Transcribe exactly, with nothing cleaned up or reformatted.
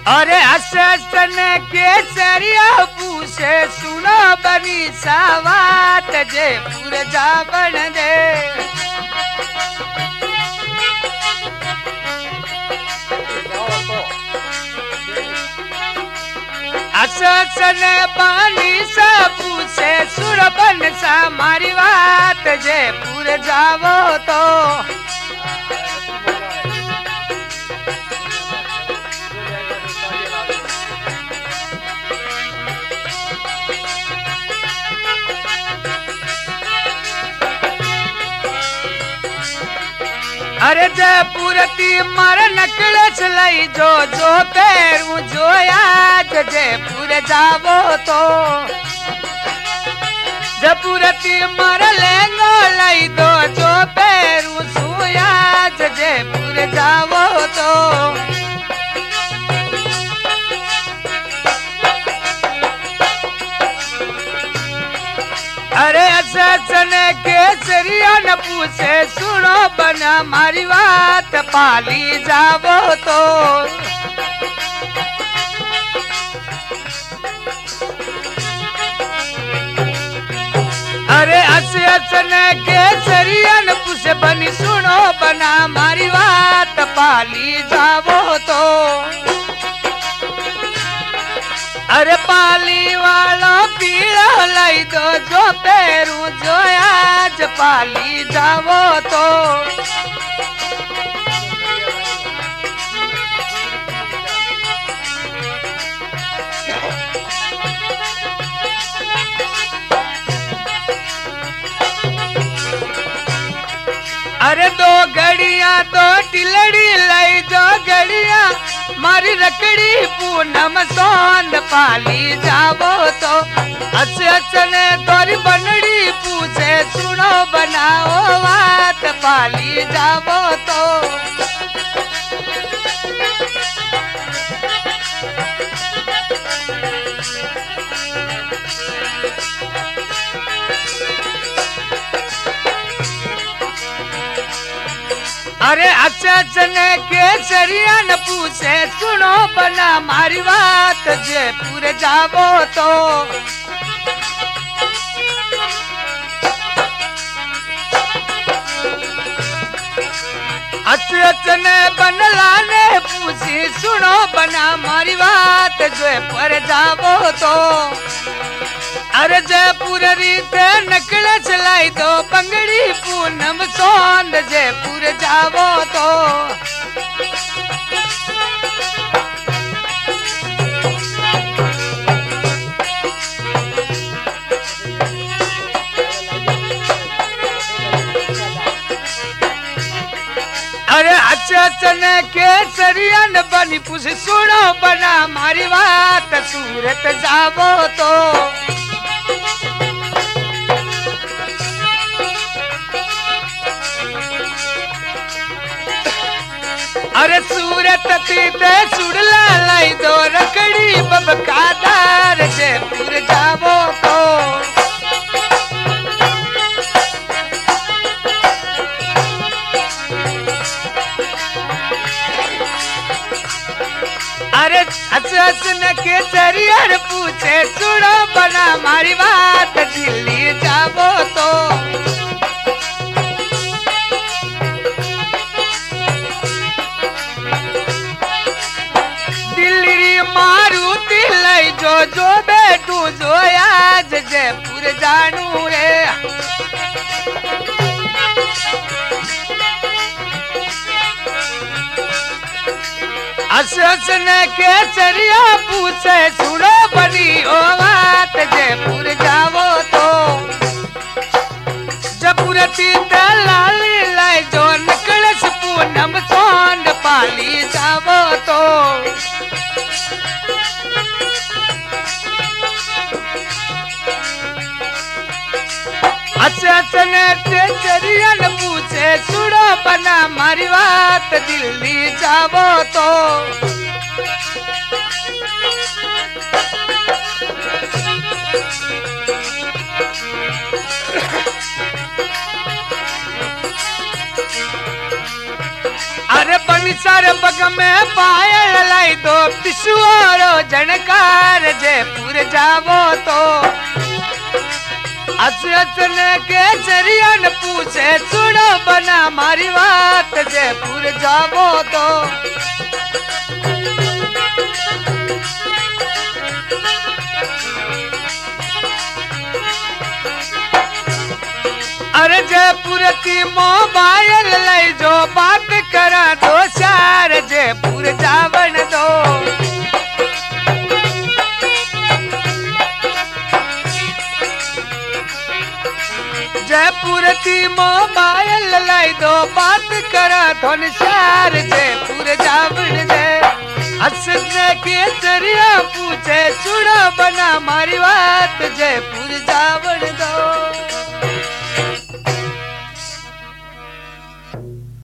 अरे हसन केसरिया पूछे सुनो बनी सावात जयपुर जावन दे हसन बानी सा पूछे सुरबन सा मारी बात जयपुर जावो तो अरे जयपुर ती मर नकलच लई जो जो पैरू जो आज जयपुर जावो तो जयपुर ती मर लेंगो लई दो जो पैरू सुयाज जयपुर जावो तो अरे हसन केसरिया न पूछे सुनो बना मारी बात पाली जावो तो अरे हसन केसरिया न पूछे बनी सुनो बना मारी बात पाली जावो तो अरे पाली वालों पीड़ो लाई दो जो पैरू जो आज पाली जावो तो अरे दो घड़िया दो टिलड़ी लाई दो घड़िया मारी रकड़ी पूनम सोंद पाली जावो तो अच अचने तोरी बनड़ी पूछे सुनो बनाओ बात पाली जावो तो अरे अचन केसरिया न पूछे सुनो बना मारी बात जयपुर जावो तो अचन बनला ने पूछी सुनो बना मारी बात जयपुर जावो तो अरे जयपुर रीत नकल चलाई दो पंगड़ी पूनम सोंद जयपुर जावो तो अरे अचन केसरिया न बनी पूछ सुनो बना मारी बात सूरत जावो तो अरे सूरत तीते सुड़ला लाई दो रकड़ी बबकादार जयपुर जावो तो अरे हसन केसरिया पूछे सुनो बना मारी बात दिल्ली जावो तो जो जो बैठू जो आज जयपुर जानू रे हसन केसरिया पूछे सुनो बनी ओ बात जयपुर जावो तो जयपुर तीता लाली लाई जो नकलस पूनम सोंद पाली जावो तो अचन केसरिया न पूछे सुनो बना मारी बात दिल्ली जावो तो अरे बनी सर बग में पायल लाई दो पिसुआरो जनकार जयपुर जावो तो असरतने के जरियन पूछे सुनो बना मारी बात जयपुर जावो तो अरे जयपुर की मोबाइल ले जो बात करा दो चार जयपुर जावन दो जयपुर की मोबाइल लाई दो बात करा धन चार जयपुर जावन दे हंसने के जरिया पूछे चूड़ा बना मारी बात जयपुर जावन